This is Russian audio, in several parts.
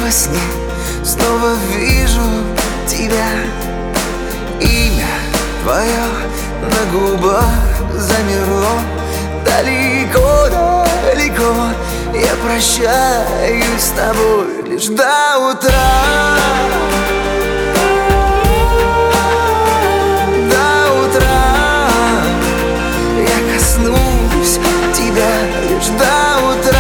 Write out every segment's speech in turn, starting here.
во сне снова вижу тебя. Имя твое на губах замерло. Далеко, далеко я прощаюсь с тобой лишь до утра. До утра я коснусь тебя лишь до утра.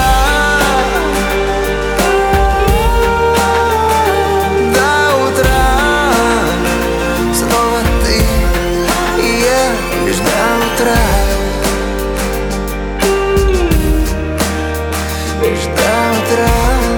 До утра снова ты и я лишь до утра. Лишь до утра.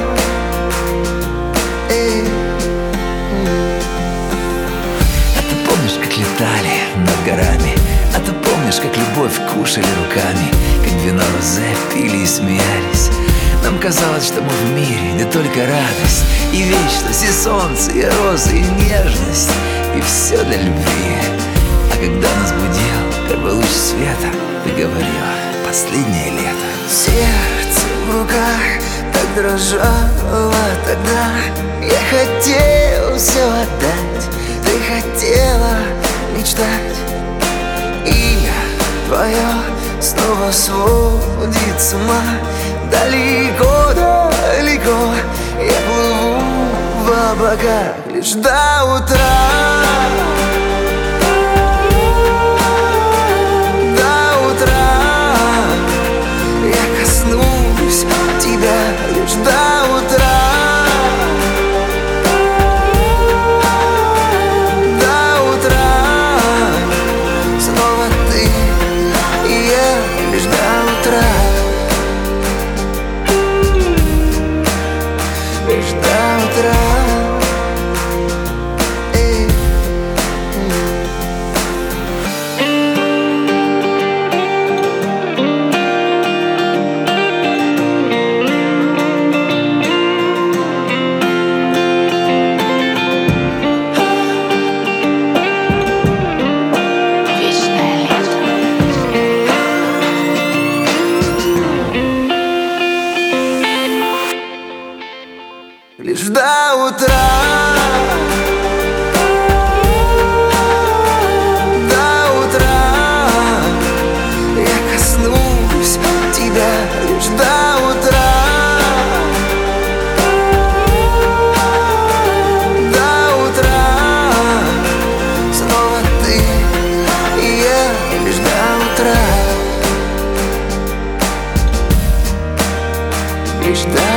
А ты помнишь, как летали над горами? А ты помнишь, как любовь кушали руками? Как вино розе пили и смеялись? Нам казалось, что мы в мире, где только радость и вечность, и солнце, и розы, и нежность, и все для любви. А когда нас будил первый луч света, ты говорила: последнее лето. Сердце в руках так дрожало тогда. Я хотел все отдать, ты хотела мечтать. Имя твое снова сводит с ума. Далеко, далеко я плыву в облаках лишь до утра. До утра я коснусь тебя лишь до утра. До утра снова ты и я лишь до утра. Лишь до утра. Лишь до утра. До утра я коснусь тебя лишь до утра. До утра снова ты и я лишь до утра. Лишь до